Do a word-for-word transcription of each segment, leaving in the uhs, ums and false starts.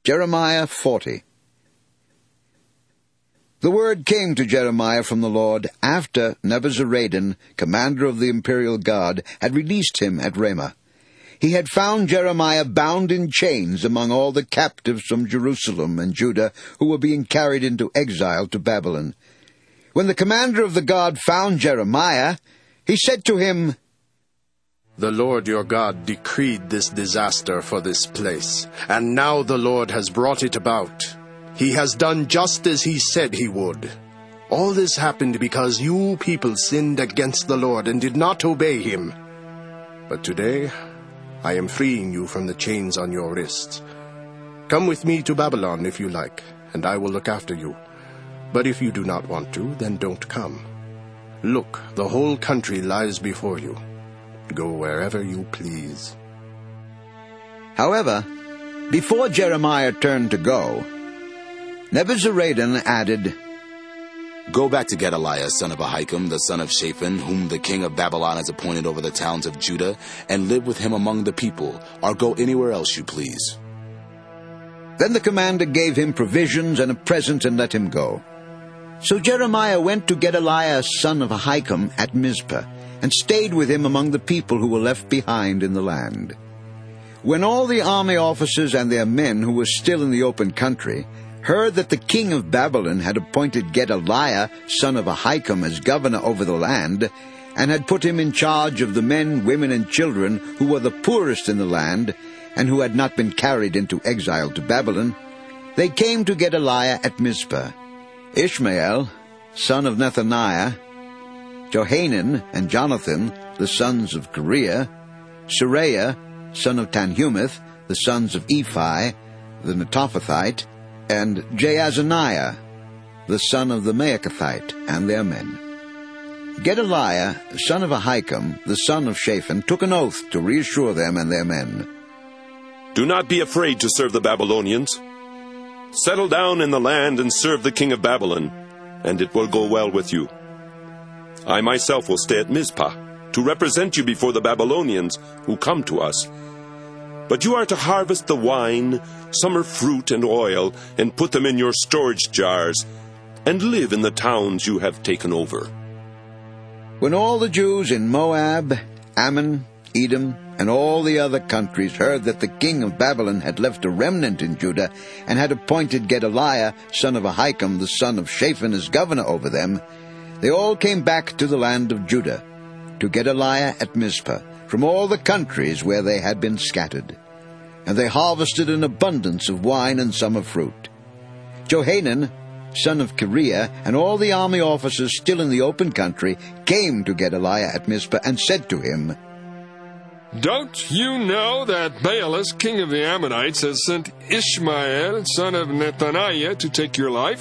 Jeremiah forty. The word came to Jeremiah from the Lord after Nebuzaradan, commander of the imperial guard, had released him at Ramah. He had found Jeremiah bound in chains among all the captives from Jerusalem and Judah who were being carried into exile to Babylon. When the commander of the guard found Jeremiah, he said to him, "The Lord your God decreed this disaster for this place, and now the Lord has brought it about. He has done just as he said he would. All this happened because you people sinned against the Lord and did not obey him. But today I am freeing you from the chains on your wrists. Come with me to Babylon if you like, and I will look after you. But if you do not want to, then don't come. Look, the whole country lies before you. Go wherever you please." However, before Jeremiah turned to go, Nebuzaradan added, "Go back to Gedaliah, son of Ahikam, the son of Shaphan, whom the king of Babylon has appointed over the towns of Judah, and live with him among the people, or go anywhere else you please." Then the commander gave him provisions and a present and let him go. So Jeremiah went to Gedaliah, son of Ahikam, at Mizpah, and stayed with him among the people who were left behind in the land. When all the army officers and their men who were still in the open country heard that the king of Babylon had appointed Gedaliah, son of Ahikam, as governor over the land, and had put him in charge of the men, women, and children who were the poorest in the land, and who had not been carried into exile to Babylon, they came to Gedaliah at Mizpah. Ishmael, son of Nethaniah, Johanan and Jonathan, the sons of Kareah, Seraiah, son of Tanhumeth, the sons of Ephi, the Netophathite, and Jaazaniah, the son of the Maacathite, and their men. Gedaliah, son of Ahikam, the son of Shaphan, took an oath to reassure them and their men. "Do not be afraid to serve the Babylonians. Settle down in the land and serve the king of Babylon, and it will go well with you. I myself will stay at Mizpah to represent you before the Babylonians who come to us. But you are to harvest the wine, summer fruit, and oil, and put them in your storage jars, and live in the towns you have taken over." When all the Jews in Moab, Ammon, Edom, and all the other countries heard that the king of Babylon had left a remnant in Judah and had appointed Gedaliah, son of Ahikam, the son of Shaphan, as governor over them, they all came back to the land of Judah, to Gedaliah at Mizpah, from all the countries where they had been scattered. And they harvested an abundance of wine and summer fruit. Johanan, son of Kareah, and all the army officers still in the open country came to Gedaliah at Mizpah and said to him, "Don't you know that Baalis, king of the Ammonites, has sent Ishmael, son of Nethaniah, to take your life?"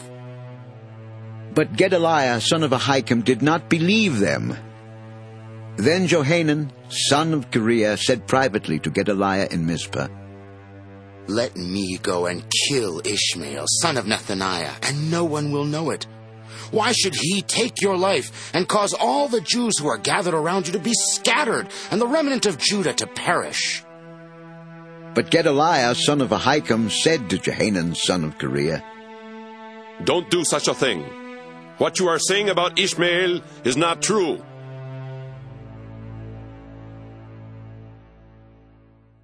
But Gedaliah, son of Ahikam, did not believe them. Then Johanan, son of Kareah, said privately to Gedaliah in Mizpah, "Let me go and kill Ishmael, son of Nethaniah, and no one will know it. Why should he take your life and cause all the Jews who are gathered around you to be scattered, and the remnant of Judah to perish?" But Gedaliah, son of Ahikam, said to Johanan, son of Kareah, "Don't do such a thing. What you are saying about Ishmael is not true.